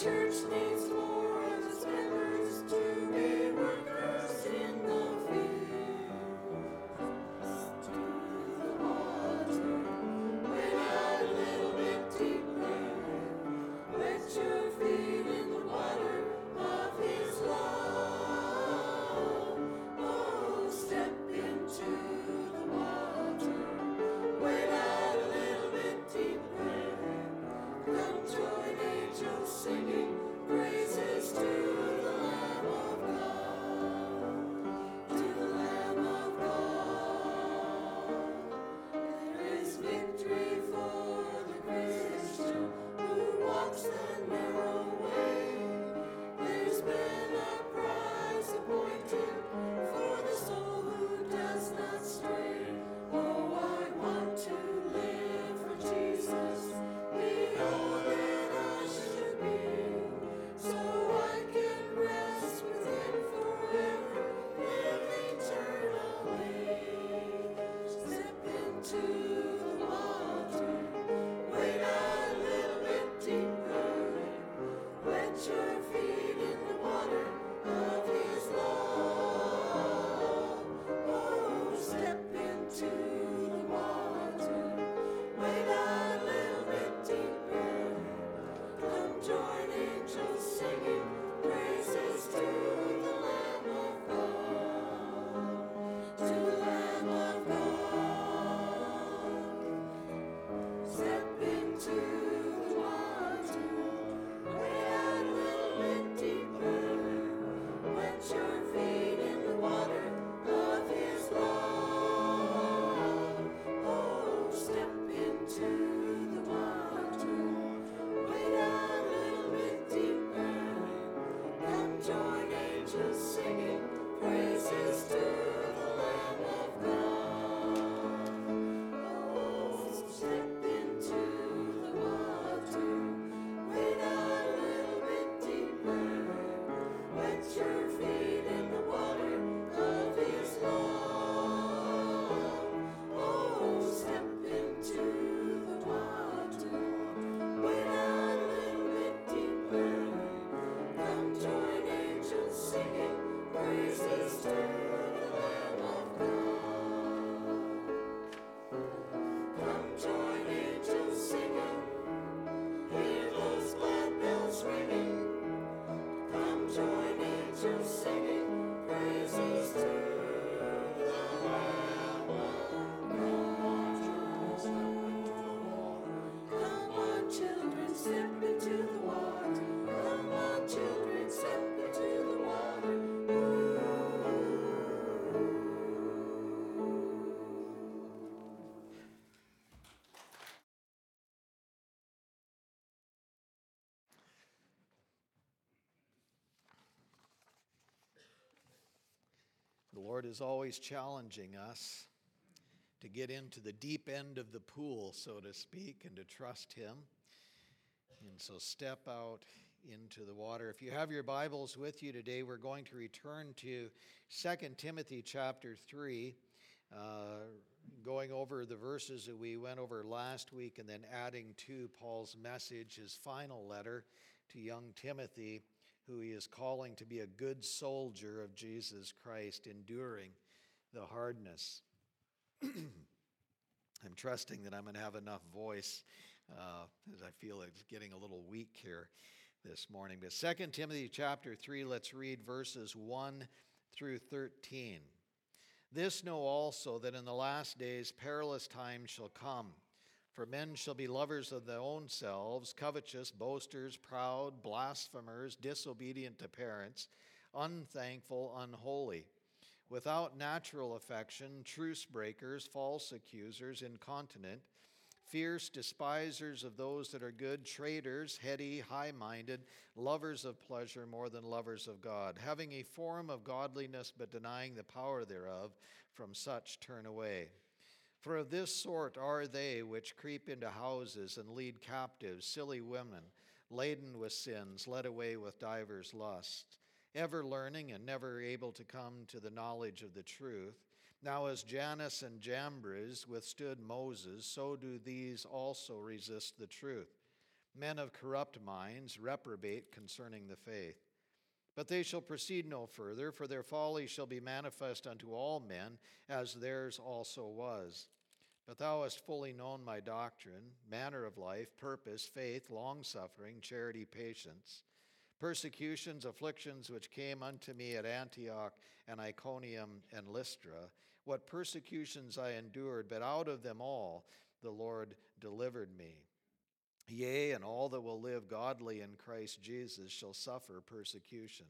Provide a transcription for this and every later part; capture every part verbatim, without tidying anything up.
The Lord is always challenging us to get into the deep end of the pool, so to speak, and to trust Him. And so step out into the water. If you have your Bibles with you today, we're going to return to Second Timothy chapter three, uh, going over the verses that we went over last week and then adding to Paul's message, his final letter to young Timothy, who he is calling to be a good soldier of Jesus Christ, enduring the hardness. I'm trusting that I'm going to have enough voice uh, as I feel it's getting a little weak here this morning. But Second Timothy chapter three, let's read verses one through thirteen. This know also that in the last days perilous times shall come. For men shall be lovers of their own selves, covetous, boasters, proud, blasphemers, disobedient to parents, unthankful, unholy, without natural affection, truce breakers, false accusers, incontinent, fierce, despisers of those that are good, traitors, heady, high-minded, lovers of pleasure more than lovers of God, having a form of godliness but denying the power thereof. From such turn away. For of this sort are they which creep into houses and lead captive silly women, laden with sins, led away with divers lusts, ever learning and never able to come to the knowledge of the truth. Now as Jannes and Jambres withstood Moses, so do these also resist the truth. Men of corrupt minds reprobate concerning the faith. But they shall proceed no further, for their folly shall be manifest unto all men, as theirs also was. But thou hast fully known my doctrine, manner of life, purpose, faith, longsuffering, charity, patience, persecutions, afflictions which came unto me at Antioch and Iconium and Lystra, what persecutions I endured, but out of them all the Lord delivered me. Yea, and all that will live godly in Christ Jesus shall suffer persecution.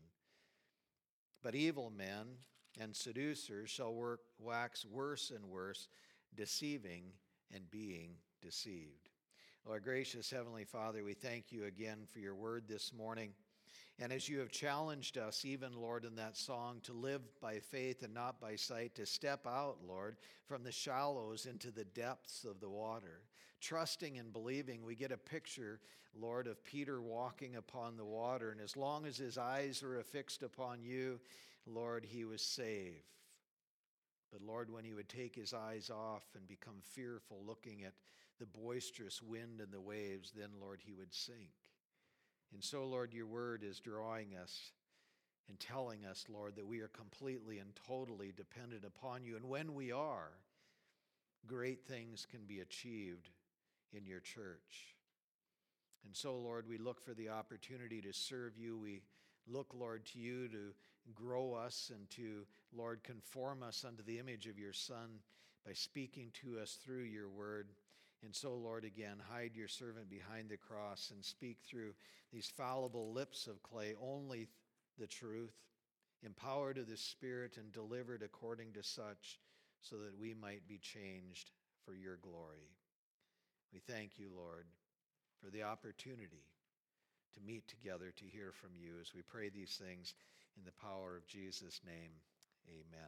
But evil men and seducers shall work, wax worse and worse, deceiving and being deceived. Lord, gracious Heavenly Father, we thank you again for your word this morning. And as you have challenged us, even, Lord, in that song, to live by faith and not by sight, to step out, Lord, from the shallows into the depths of the water. Trusting and believing, we get a picture, Lord, of Peter walking upon the water. And as long as his eyes were affixed upon you, Lord, he was safe. But Lord, when he would take his eyes off and become fearful, looking at the boisterous wind and the waves, then, Lord, he would sink. And so, Lord, your word is drawing us and telling us, Lord, that we are completely and totally dependent upon you. And when we are, great things can be achieved in your church. And so, Lord, we look for the opportunity to serve you. We look, Lord, to you to grow us and to, Lord, conform us unto the image of your Son by speaking to us through your word. And so, Lord, again, hide your servant behind the cross and speak through these fallible lips of clay only the truth, empowered of the Spirit and delivered according to such, so that we might be changed for your glory. We thank you, Lord, for the opportunity to meet together to hear from you as we pray these things in the power of Jesus' name. Amen.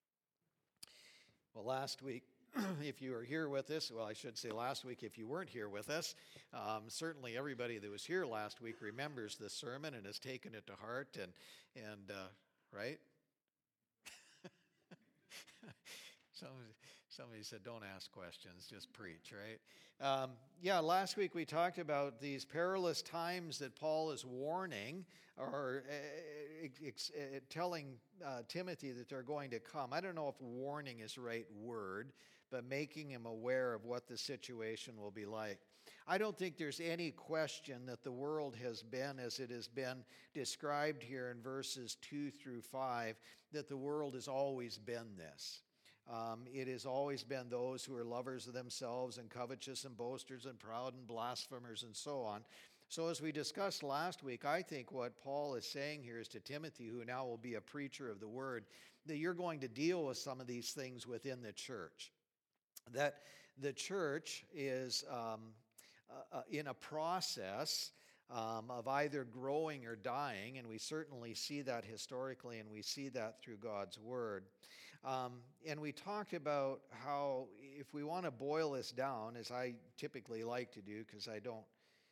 Well, last week, if you were here with us, well, I should say last week, if you weren't here with us, um, certainly everybody that was here last week remembers this sermon and has taken it to heart, and, and uh, right? Somebody, somebody said, don't ask questions, just preach, right? Um, yeah, last week we talked about these perilous times that Paul is warning or uh, ex- uh, telling uh, Timothy that they're going to come. I don't know if warning is the right word, but making him aware of what the situation will be like. I don't think there's any question that the world has been, as it has been described here in verses two through five, that the world has always been this. Um, it has always been those who are lovers of themselves and covetous and boasters and proud and blasphemers and so on. So as we discussed last week, I think what Paul is saying here is to Timothy, who now will be a preacher of the word, that you're going to deal with some of these things within the church. That the church is um, uh, in a process um, of either growing or dying, and we certainly see that historically, and we see that through God's word. Um, and we talked about how, if we want to boil this down, as I typically like to do, because I don't,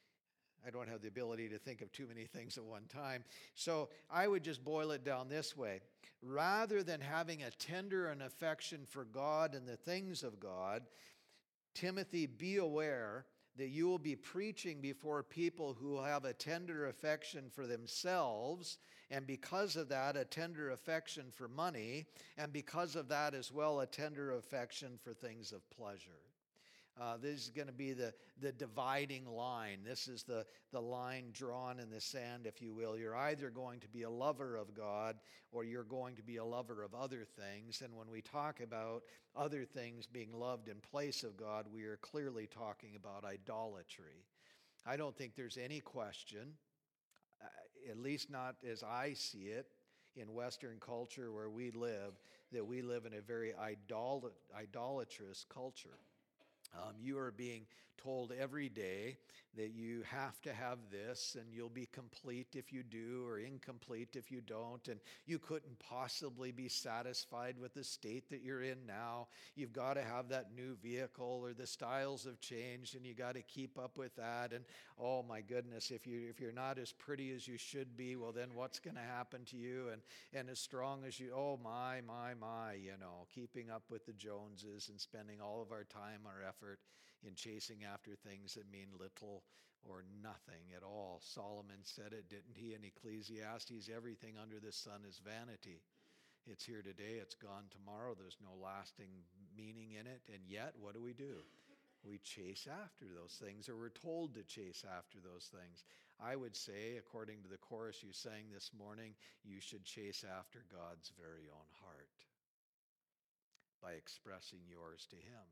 I don't have the ability to think of too many things at one time, so I would just boil it down this way. Rather than having a tender and affection for God and the things of God, Timothy, be aware that you will be preaching before people who have a tender affection for themselves, and because of that, a tender affection for money, and because of that as well, a tender affection for things of pleasure. Uh, this is going to be the, the dividing line. This is the, the line drawn in the sand, if you will. You're either going to be a lover of God or you're going to be a lover of other things. And when we talk about other things being loved in place of God, we are clearly talking about idolatry. I don't think there's any question, uh, at least not as I see it, in Western culture where we live, that we live in a very idol- idolatrous culture. Um, you are being told every day that you have to have this, and you'll be complete if you do, or incomplete if you don't, and you couldn't possibly be satisfied with the state that you're in now. You've got to have that new vehicle, or the styles have changed, and you got to keep up with that. And oh my goodness, if you if you're not as pretty as you should be, well then what's going to happen to you? And and as strong as you, oh my my my, you know, keeping up with the Joneses and spending all of our time, our effort in chasing after things that mean little or nothing at all. Solomon said it, didn't he, in Ecclesiastes? Everything under the sun is vanity. It's here today, it's gone tomorrow. There's no lasting meaning in it. And yet, what do we do? We chase after those things, or we're told to chase after those things. I would say, according to the chorus you sang this morning, you should chase after God's very own heart by expressing yours to him.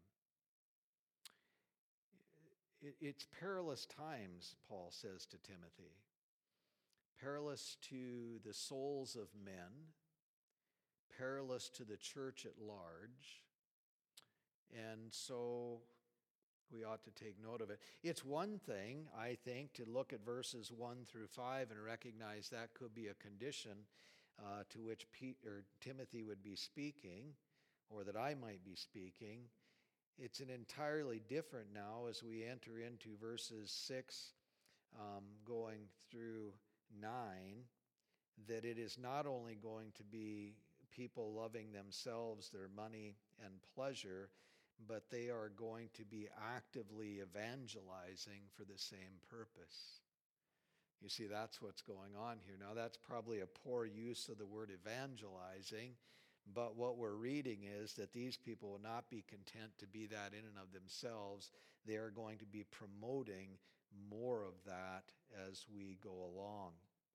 It's perilous times, Paul says to Timothy. Perilous to the souls of men, perilous to the church at large, and so we ought to take note of it. It's one thing, I think, to look at verses one through five and recognize that could be a condition uh, to which Pete, or Timothy would be speaking, or that I might be speaking. It's an entirely different now as we enter into verses six um, going through nine, that it is not only going to be people loving themselves, their money, and pleasure, but they are going to be actively evangelizing for the same purpose. You see, that's what's going on here. Now, that's probably a poor use of the word evangelizing, but what we're reading is that these people will not be content to be that in and of themselves. They are going to be promoting more of that as we go along.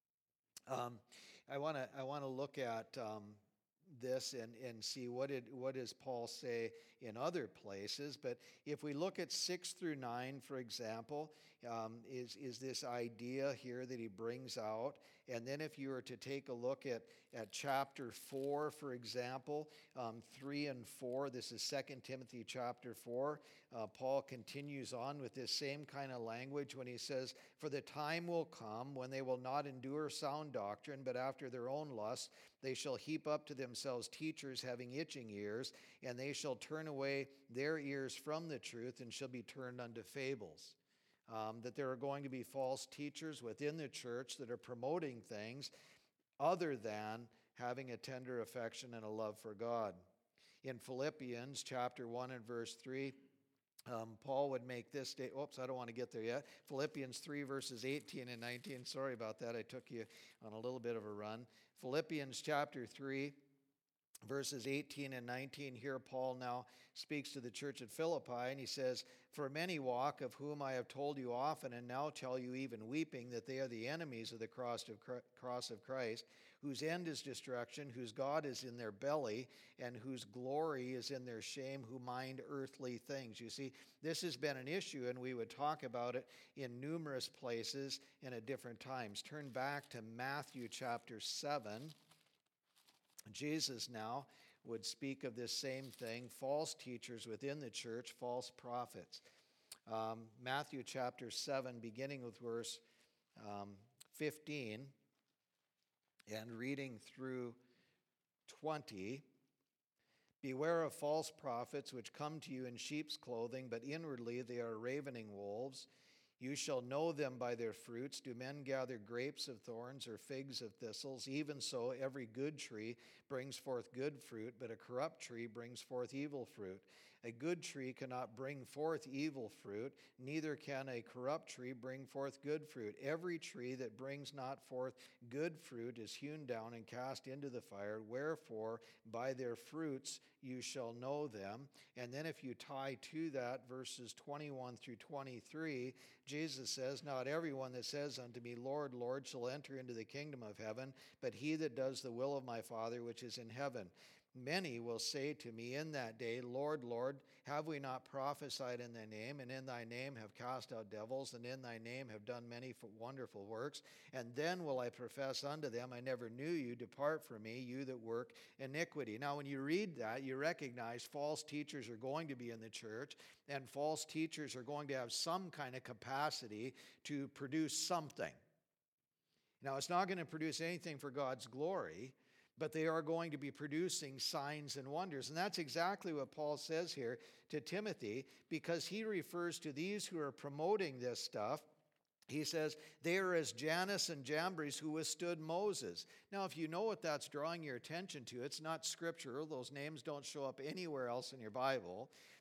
Um, I want to I want to look at um, this and, and see what did what does Paul say in other places. But if we look at six through nine, for example, um, is, is this idea here that he brings out. And then if you were to take a look at, at chapter four, for example, um, three and four, this is Second Timothy chapter four, uh, Paul continues on with this same kind of language when he says, "For the time will come when they will not endure sound doctrine, but after their own lusts they shall heap up to themselves teachers having itching ears, and they shall turn away their ears from the truth and shall be turned unto fables." Um, that there are going to be false teachers within the church that are promoting things other than having a tender affection and a love for God. In Philippians chapter one and verse three, um, Paul would make this statement. Oops, I don't want to get there yet. Philippians three verses eighteen and nineteen. Sorry about that. I took you on a little bit of a run. Philippians chapter three, verses eighteen and nineteen, here Paul now speaks to the church at Philippi, and he says, "For many walk, of whom I have told you often, and now tell you even weeping, that they are the enemies of the cross of Christ, whose end is destruction, whose God is in their belly, and whose glory is in their shame, who mind earthly things." You see, this has been an issue, and we would talk about it in numerous places and at different times. Turn back to Matthew chapter seven. Jesus now would speak of this same thing, false teachers within the church, false prophets. Um, Matthew chapter seven, beginning with verse um, fifteen, and reading through twenty. "Beware of false prophets which come to you in sheep's clothing, but inwardly they are ravening wolves. You shall know them by their fruits. Do men gather grapes of thorns or figs of thistles? Even so, every good tree brings forth good fruit, but a corrupt tree brings forth evil fruit. A good tree cannot bring forth evil fruit, neither can a corrupt tree bring forth good fruit. Every tree that brings not forth good fruit is hewn down and cast into the fire. Wherefore, by their fruits you shall know them." And then if you tie to that verses twenty-one through twenty-three, Jesus says, "Not everyone that says unto me, Lord, Lord, shall enter into the kingdom of heaven, but he that does the will of my Father which is in heaven. Many will say to me in that day, Lord, Lord, have we not prophesied in thy name, and in thy name have cast out devils, and in thy name have done many wonderful works? And then will I profess unto them, I never knew you. Depart from me, you that work iniquity." Now, when you read that, you recognize false teachers are going to be in the church, and false teachers are going to have some kind of capacity to produce something. Now, it's not going to produce anything for God's glory, but they are going to be producing signs and wonders. And that's exactly what Paul says here to Timothy, because he refers to these who are promoting this stuff. He says, they are as Jannes and Jambres who withstood Moses. Now, if you know what that's drawing your attention to, it's not scripture. Those names don't show up anywhere else in your Bible.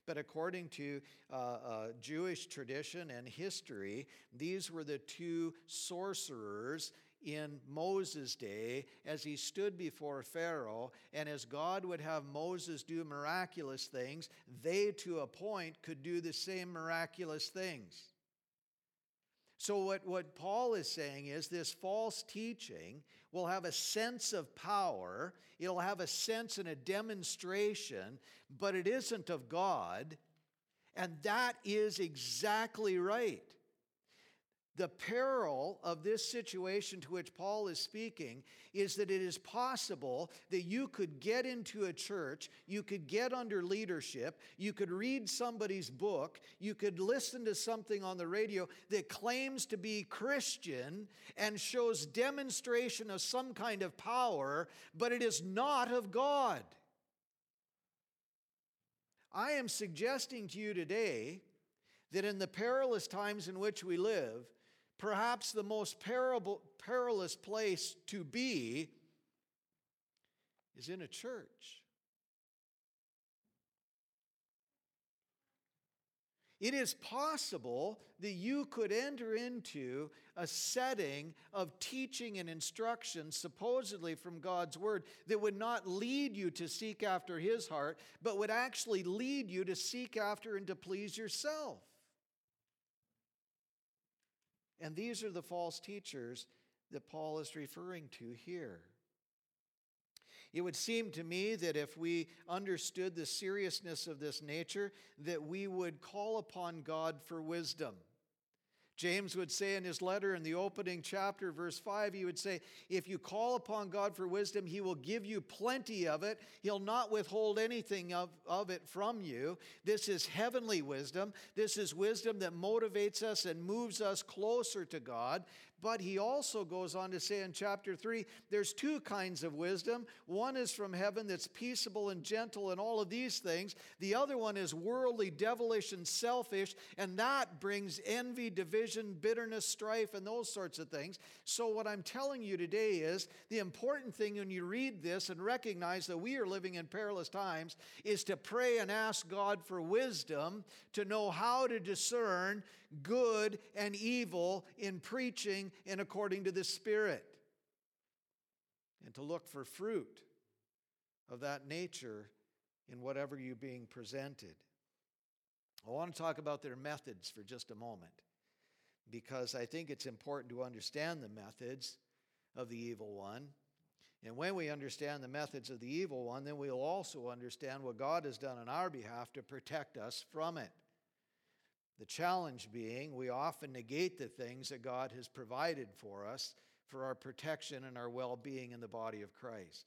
But according to uh, uh, Jewish tradition and history, these were the two sorcerers in Moses' day as he stood before Pharaoh, and as God would have Moses do miraculous things, they to a point could do the same miraculous things. So what, what Paul is saying is this false teaching will have a sense of power, it'll have a sense and a demonstration, but it isn't of God, and that is exactly right. The peril of this situation to which Paul is speaking is that it is possible that you could get into a church, you could get under leadership, you could read somebody's book, you could listen to something on the radio that claims to be Christian and shows demonstration of some kind of power, but it is not of God. I am suggesting to you today that in the perilous times in which we live, perhaps the most peril- perilous place to be is in a church. It is possible that you could enter into a setting of teaching and instruction supposedly from God's Word that would not lead you to seek after His heart, but would actually lead you to seek after and to please yourself. And these are the false teachers that Paul is referring to here. It would seem to me that if we understood the seriousness of this nature, that we would call upon God for wisdom. James would say in his letter in the opening chapter, verse five, he would say, if you call upon God for wisdom, He will give you plenty of it. He'll not withhold anything of, of it from you. This is heavenly wisdom. This is wisdom that motivates us and moves us closer to God. But he also goes on to say in chapter three, there's two kinds of wisdom. One is from heaven that's peaceable and gentle and all of these things. The other one is worldly, devilish, and selfish, and that brings envy, division, bitterness, strife, and those sorts of things. So what I'm telling you today is the important thing when you read this and recognize that we are living in perilous times is to pray and ask God for wisdom to know how to discern good and evil in preaching and according to the Spirit, and to look for fruit of that nature in whatever you're being presented. I want to talk about their methods for just a moment, because I think it's important to understand the methods of the evil one. And when we understand the methods of the evil one, then we'll also understand what God has done on our behalf to protect us from it. The challenge being, we often negate the things that God has provided for us for our protection and our well-being in the body of Christ.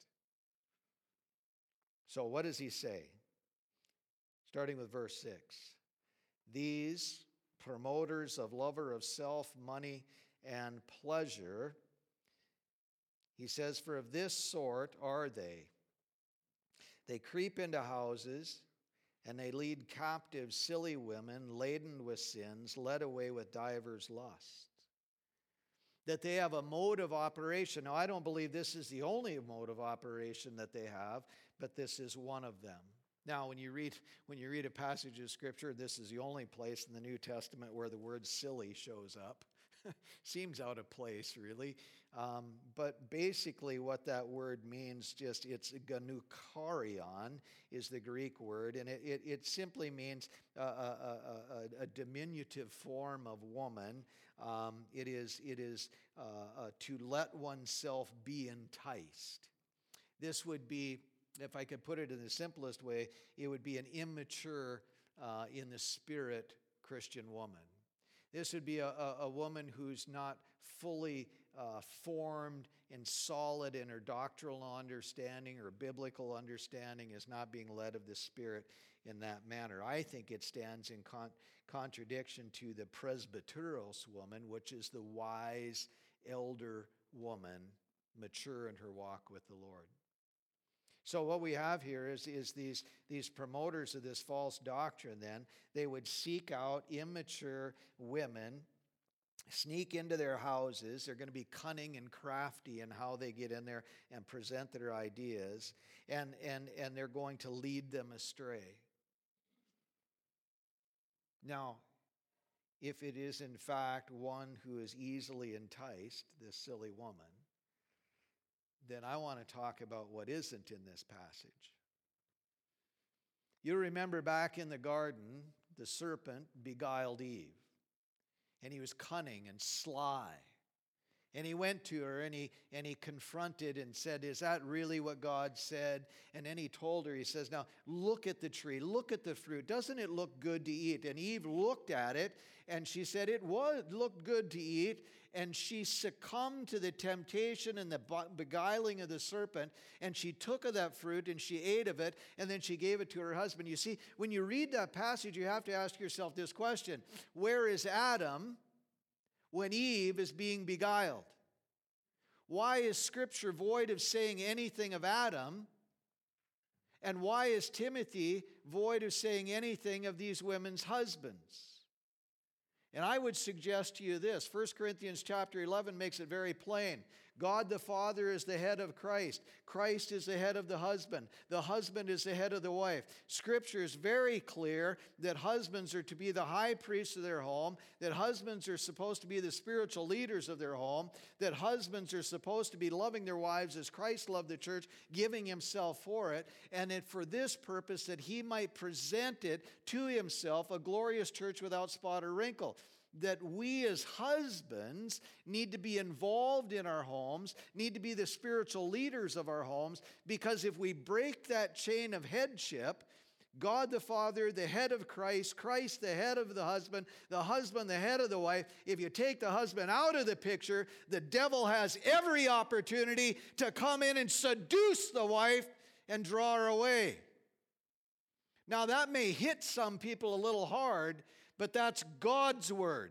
So what does he say? Starting with verse six. These promoters of lover of self, money, and pleasure, he says, for of this sort are they. They creep into houses, and they lead captive silly women laden with sins, led away with divers lusts. That they have a mode of operation. Now, I don't believe this is the only mode of operation that they have, but this is one of them. Now, when you read when you read a passage of Scripture, this is the only place in the New Testament where the word silly shows up. Seems out of place, really. Um, but basically what that word means, just it's ganukarion is the Greek word, and it, it, it simply means a, a, a, a diminutive form of woman. Um, it is, it is uh, uh, to let oneself be enticed. This would be, if I could put it in the simplest way, it would be an immature uh, in the spirit Christian woman. This would be a, a, a woman who's not fully uh, formed and solid in her doctrinal understanding or biblical understanding, is not being led of the Spirit in that manner. I think it stands in con- contradiction to the presbyteros woman, which is the wise elder woman, mature in her walk with the Lord. So what we have here is, is these, these promoters of this false doctrine then, they would seek out immature women, sneak into their houses. They're going to be cunning and crafty in how they get in there and present their ideas, and, and, and they're going to lead them astray. Now, if it is in fact one who is easily enticed, this silly woman, then I want to talk about what isn't in this passage. You remember back in the garden, the serpent beguiled Eve, and he was cunning and sly. And he went to her and he, and he confronted and said, is that really what God said? And then he told her, he says, now look at the tree, look at the fruit. Doesn't it look good to eat? And Eve looked at it and she said it was looked good to eat. And she succumbed to the temptation and the beguiling of the serpent. And she took of that fruit and she ate of it. And then she gave it to her husband. You see, when you read that passage, you have to ask yourself this question. Where is Adam when Eve is being beguiled? Why is Scripture void of saying anything of Adam? And why is Timothy void of saying anything of these women's husbands? And I would suggest to you this. First Corinthians chapter eleven makes it very plain. God the Father is the head of Christ. Christ is the head of the husband. The husband is the head of the wife. Scripture is very clear that husbands are to be the high priests of their home, that husbands are supposed to be the spiritual leaders of their home, that husbands are supposed to be loving their wives as Christ loved the church, giving himself for it, and that for this purpose that he might present it to himself, a glorious church without spot or wrinkle. That we as husbands need to be involved in our homes, need to be the spiritual leaders of our homes, because if we break that chain of headship, God the Father, the head of Christ, Christ the head of the husband, the husband the head of the wife, if you take the husband out of the picture, the devil has every opportunity to come in and seduce the wife and draw her away. Now that may hit some people a little hard, but that's God's word.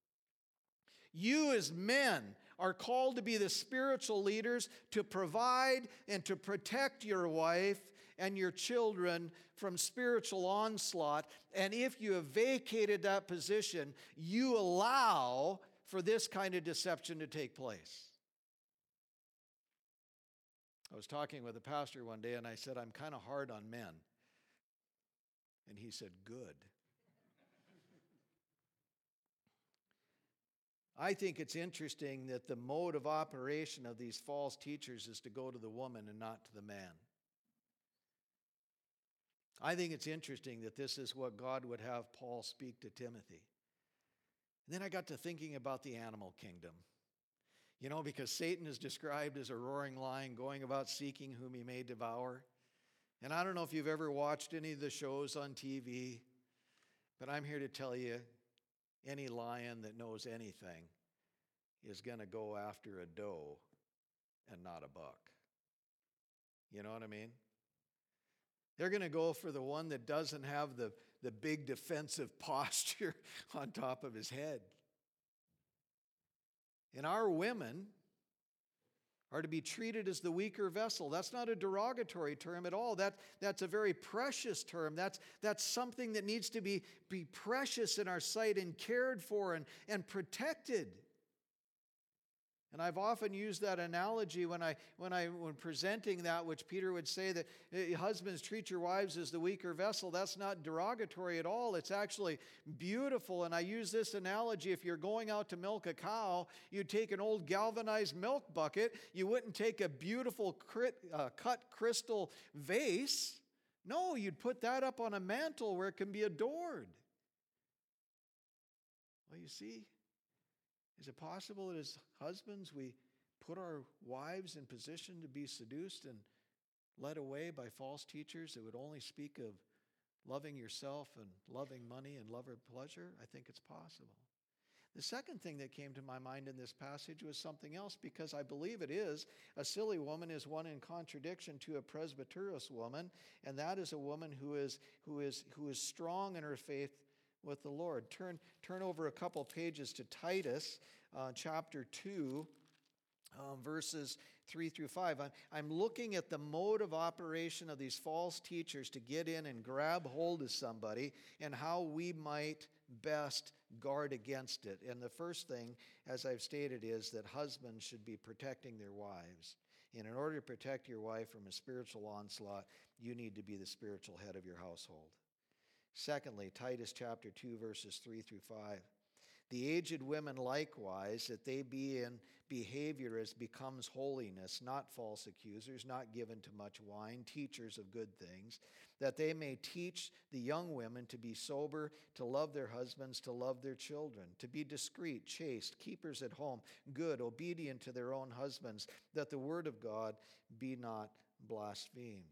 You as men are called to be the spiritual leaders, to provide and to protect your wife and your children from spiritual onslaught. And if you have vacated that position, you allow for this kind of deception to take place. I was talking with a pastor one day and I said, I'm kind of hard on men. And he said, good. I think it's interesting that the mode of operation of these false teachers is to go to the woman and not to the man. I think it's interesting that this is what God would have Paul speak to Timothy. And then I got to thinking about the animal kingdom. You know, because Satan is described as a roaring lion going about seeking whom he may devour. And I don't know if you've ever watched any of the shows on T V, but I'm here to tell you, any lion that knows anything is going to go after a doe and not a buck. You know what I mean? They're going to go for the one that doesn't have the, the big defensive posture on top of his head. And our women are to be treated as the weaker vessel. That's not a derogatory term at all. That, that's a very precious term. That's, that's something that needs to be, be precious in our sight and cared for and, and protected. And I've often used that analogy when I when I when presenting that, which Peter would say that eh, husbands, treat your wives as the weaker vessel. That's not derogatory at all. It's actually beautiful. And I use this analogy: if you're going out to milk a cow, you'd take an old galvanized milk bucket. You wouldn't take a beautiful crit, uh, cut crystal vase. No, you'd put that up on a mantle where it can be adored. Well, you see. Is it possible that as husbands we put our wives in position to be seduced and led away by false teachers that would only speak of loving yourself and loving money and love or pleasure? I think it's possible. The second thing that came to my mind in this passage was something else, because I believe it is. A silly woman is one in contradiction to a presbyterous woman, and that is a woman who is who is who is strong in her faith with the Lord. Turn, turn over a couple pages to Titus, uh, chapter two, um, verses three through five. I'm, I'm looking at the mode of operation of these false teachers to get in and grab hold of somebody and how we might best guard against it. And the first thing, as I've stated, is that husbands should be protecting their wives. And in order to protect your wife from a spiritual onslaught, you need to be the spiritual head of your household. Secondly, Titus chapter two, verses three through five. The aged women likewise, that they be in behavior as becomes holiness, not false accusers, not given to much wine, teachers of good things, that they may teach the young women to be sober, to love their husbands, to love their children, to be discreet, chaste, keepers at home, good, obedient to their own husbands, that the word of God be not blasphemed.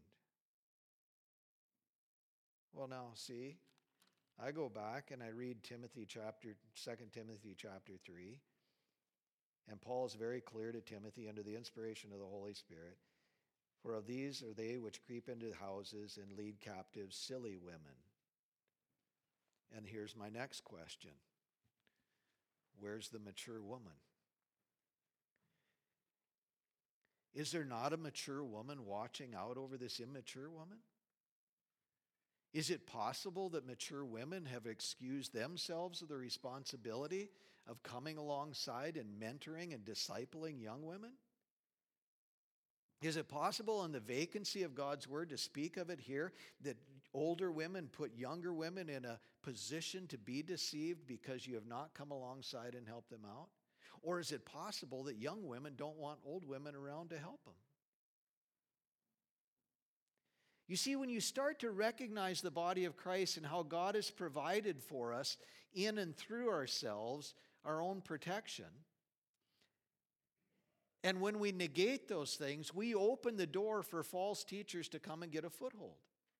Well, now, see, I go back and I read Timothy chapter, Second Timothy chapter three, and Paul is very clear to Timothy under the inspiration of the Holy Spirit, for of these are they which creep into houses and lead captive silly women. And here's my next question. Where's the mature woman? Is there not a mature woman watching out over this immature woman? Is it possible that mature women have excused themselves of the responsibility of coming alongside and mentoring and discipling young women? Is it possible in the vacancy of God's word to speak of it here that older women put younger women in a position to be deceived because you have not come alongside and helped them out? Or is it possible that young women don't want old women around to help them? You see, when you start to recognize the body of Christ and how God has provided for us in and through ourselves our own protection, and when we negate those things, we open the door for false teachers to come and get a foothold.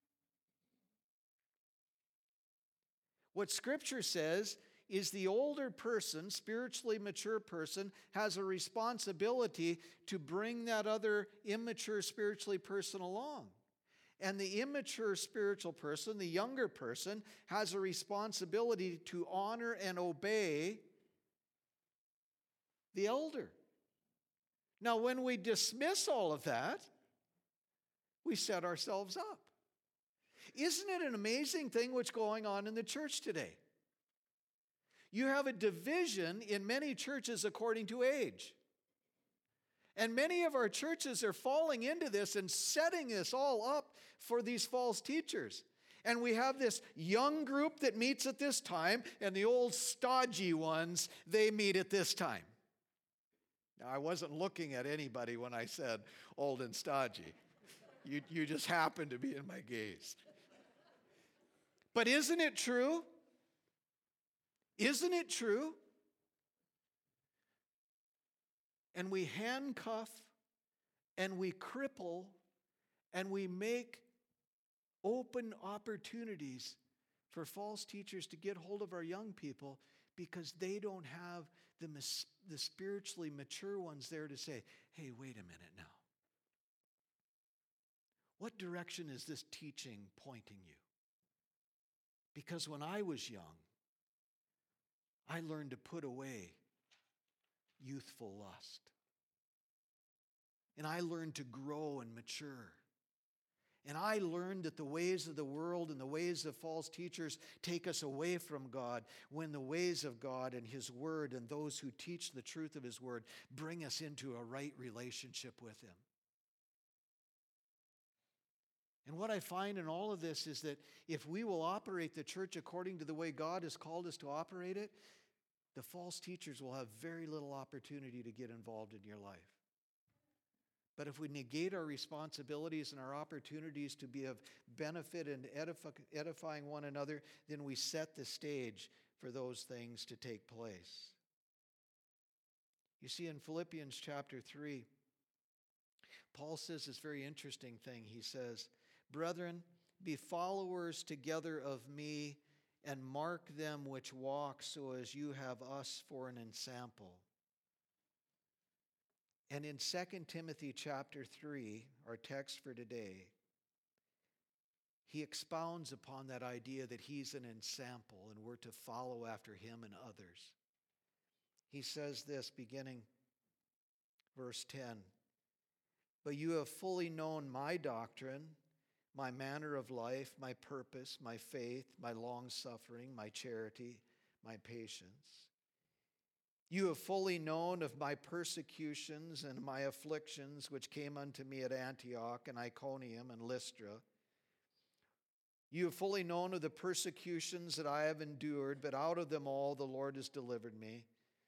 What Scripture says is the older person, spiritually mature person, has a responsibility to bring that other immature spiritually person along. And the immature spiritual person, the younger person, has a responsibility to honor and obey the elder. Now, when we dismiss all of that, we set ourselves up. Isn't it an amazing thing what's going on in the church today? You have a division in many churches according to age. And many of our churches are falling into this and setting this all up for these false teachers. And we have this young group that meets at this time, and the old stodgy ones, they meet at this time. Now, I wasn't looking at anybody when I said old and stodgy. You, you just happened to be in my gaze. But isn't it true? Isn't it true? And we handcuff and we cripple and we make open opportunities for false teachers to get hold of our young people because they don't have the, the spiritually mature ones there to say, hey, wait a minute now. What direction is this teaching pointing you? Because when I was young, I learned to put away youthful lust. And I learned to grow and mature. And I learned that the ways of the world and the ways of false teachers take us away from God, when the ways of God and His Word and those who teach the truth of His Word bring us into a right relationship with Him. And what I find in all of this is that if we will operate the church according to the way God has called us to operate it, the false teachers will have very little opportunity to get involved in your life. But if we negate our responsibilities and our opportunities to be of benefit and edifying one another, then we set the stage for those things to take place. You see, in Philippians chapter three, Paul says this very interesting thing. He says, "Brethren, be followers together of me, and mark them which walk so as you have us for an ensample." And in Second Timothy chapter three, our text for today, he expounds upon that idea that he's an ensample and we're to follow after him and others. He says this beginning verse ten, "But you have fully known my doctrine, my manner of life, my purpose, my faith, my long-suffering, my charity, my patience. You have fully known of my persecutions and my afflictions which came unto me at Antioch and Iconium and Lystra. You have fully known of the persecutions that I have endured, but out of them all the Lord has delivered me.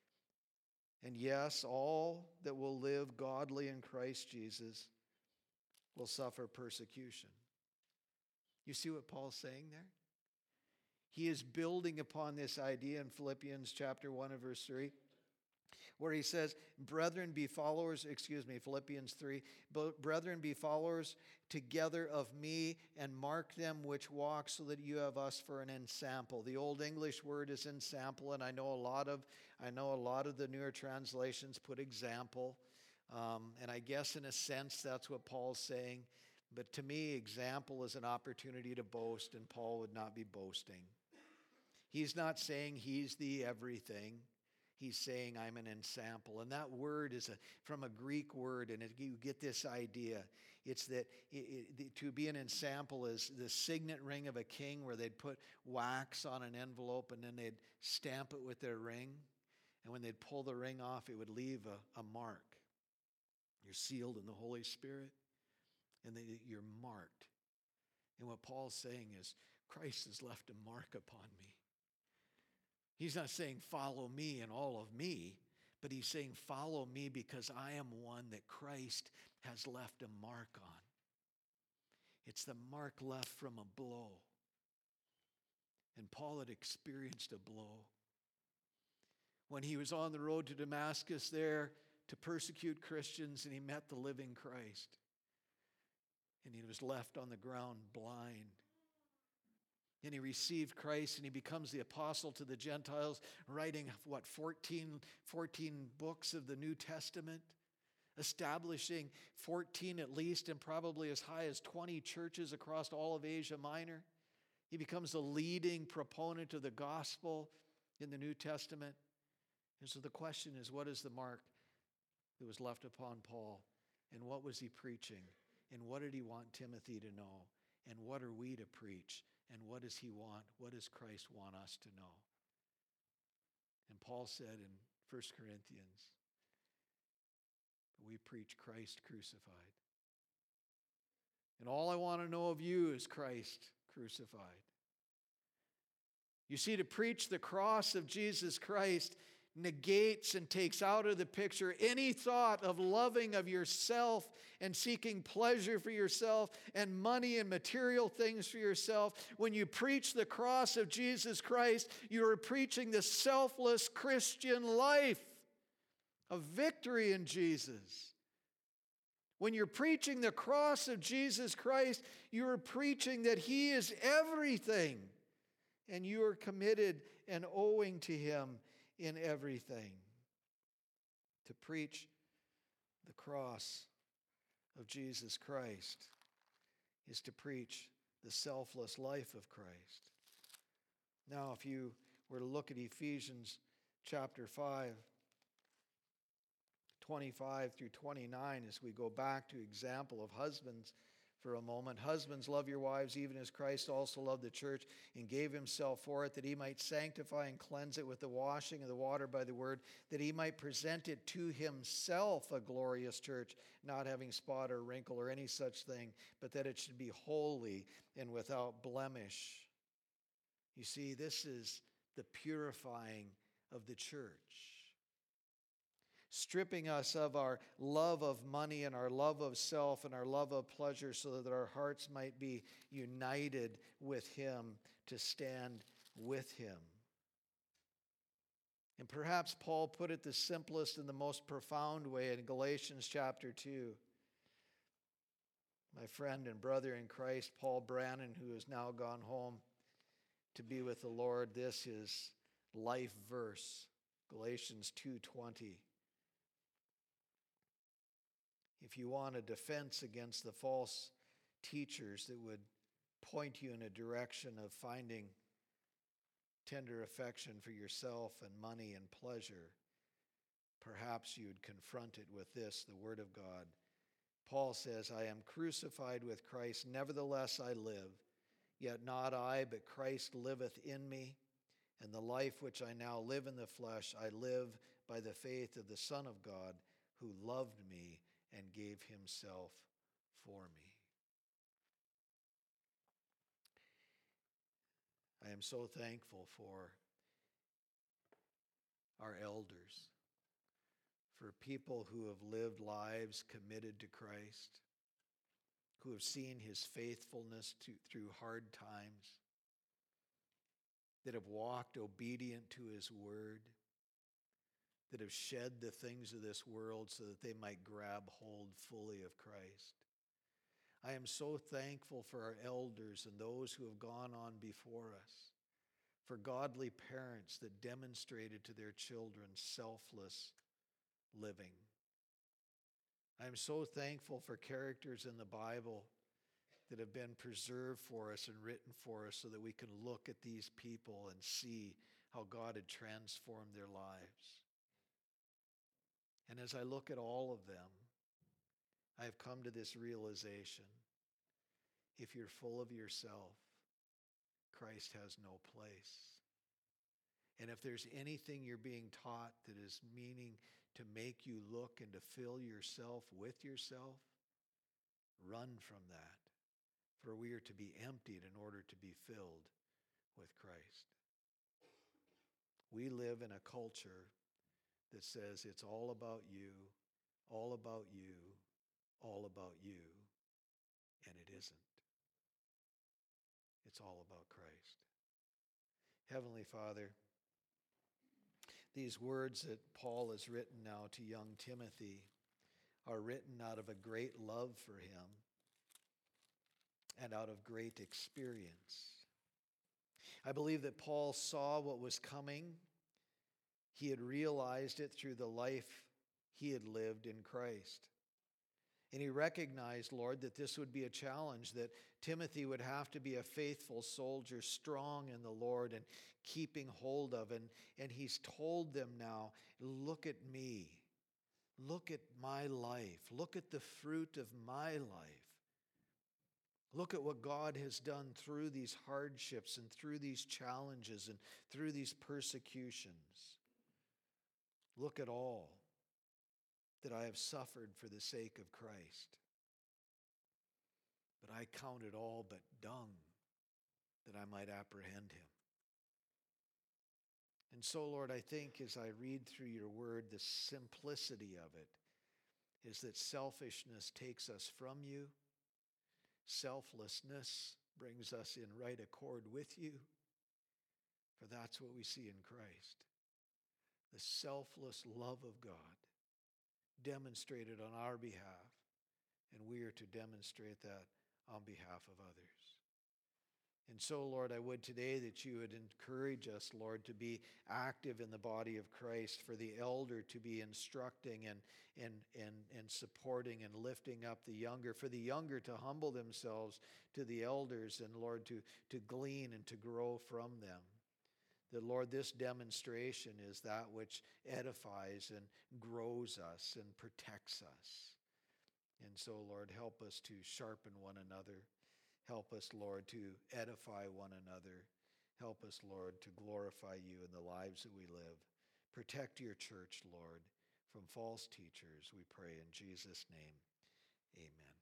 And yes, all that will live godly in Christ Jesus will suffer persecution. You see what Paul's saying there? He is building upon this idea in Philippians chapter one and verse three, where he says, brethren, be followers, excuse me, Philippians three, brethren, be followers together of me, and mark them which walk, so that you have us for an ensample. The Old English word is ensample, and I know a lot of I know a lot of the newer translations put example, um, and I guess in a sense that's what Paul's saying. But to me, example is an opportunity to boast, and Paul would not be boasting. He's not saying he's the everything. He's saying, I'm an ensample. And that word is a, from a Greek word, and it, you get this idea. It's that it, it, to be an ensample is the signet ring of a king, where they'd put wax on an envelope and then they'd stamp it with their ring. And when they'd pull the ring off, it would leave a, a mark. You're sealed in the Holy Spirit, and they, you're marked. And what Paul's saying is, Christ has left a mark upon me. He's not saying follow me and all of me, but he's saying follow me because I am one that Christ has left a mark on. It's the mark left from a blow. And Paul had experienced a blow. When he was on the road to Damascus there to persecute Christians, and he met the living Christ. And he was left on the ground blind. And he received Christ, and he becomes the apostle to the Gentiles, writing, what, fourteen, fourteen books of the New Testament, establishing fourteen at least, and probably as high as twenty churches across all of Asia Minor. He becomes the leading proponent of the gospel in the New Testament. And so the question is, what is the mark that was left upon Paul? And what was he preaching? And what did he want Timothy to know? And what are we to preach? And what does he want? What does Christ want us to know? And Paul said in First Corinthians, we preach Christ crucified. And all I want to know of you is Christ crucified. You see, to preach the cross of Jesus Christ negates and takes out of the picture any thought of loving of yourself and seeking pleasure for yourself and money and material things for yourself. When you preach the cross of Jesus Christ, you are preaching the selfless Christian life of victory in Jesus. When you're preaching the cross of Jesus Christ, you are preaching that he is everything, and you are committed and owing to him in everything. To preach the cross of Jesus Christ is to preach the selfless life of Christ. Now, if you were to look at Ephesians chapter five, twenty-five through twenty-nine, as we go back to example of husbands for a moment. Husbands, love your wives, even as Christ also loved the church and gave himself for it, that he might sanctify and cleanse it with the washing of the water by the word, that he might present it to himself a glorious church, not having spot or wrinkle or any such thing, but that it should be holy and without blemish. You see, this is the purifying of the church. Stripping us of our love of money and our love of self and our love of pleasure, so that our hearts might be united with him to stand with him. And perhaps Paul put it the simplest and the most profound way in Galatians chapter two. My friend and brother in Christ, Paul Brannon, who has now gone home to be with the Lord, this is life verse, Galatians two twenty. If you want a defense against the false teachers that would point you in a direction of finding tender affection for yourself and money and pleasure, perhaps you'd confront it with this, the Word of God. Paul says, I am crucified with Christ, nevertheless I live. Yet not I, but Christ liveth in me. And the life which I now live in the flesh, I live by the faith of the Son of God, who loved me and gave himself for me. I am so thankful for our elders, for people who have lived lives committed to Christ, who have seen his faithfulness to, through hard times, that have walked obedient to his word, that have shed the things of this world so that they might grab hold fully of Christ. I am so thankful for our elders and those who have gone on before us, for godly parents that demonstrated to their children selfless living. I am so thankful for characters in the Bible that have been preserved for us and written for us so that we can look at these people and see how God had transformed their lives. And as I look at all of them, I have come to this realization: if you're full of yourself, Christ has no place. And if there's anything you're being taught that is meaning to make you look and to fill yourself with yourself, run from that. For we are to be emptied in order to be filled with Christ. We live in a culture that says it's all about you, all about you, all about you, and it isn't. It's all about Christ. Heavenly Father, these words that Paul has written now to young Timothy are written out of a great love for him and out of great experience. I believe that Paul saw what was coming. He had realized it through the life he had lived in Christ. And he recognized, Lord, that this would be a challenge, that Timothy would have to be a faithful soldier, strong in the Lord and keeping hold of. And, and he's told them now, look at me. Look at my life. Look at the fruit of my life. Look at what God has done through these hardships and through these challenges and through these persecutions. Look at all that I have suffered for the sake of Christ. But I count it all but dung that I might apprehend him. And so, Lord, I think as I read through your word, the simplicity of it is that selfishness takes us from you. Selflessness brings us in right accord with you. For that's what we see in Christ. The selfless love of God demonstrated on our behalf, and we are to demonstrate that on behalf of others. And so, Lord, I would today that you would encourage us, Lord, to be active in the body of Christ, for the elder to be instructing and, and, and, and supporting and lifting up the younger, for the younger to humble themselves to the elders, and, Lord, to, to glean and to grow from them. That, Lord, this demonstration is that which edifies and grows us and protects us. And so, Lord, help us to sharpen one another. Help us, Lord, to edify one another. Help us, Lord, to glorify you in the lives that we live. Protect your church, Lord, from false teachers, we pray in Jesus' name. Amen.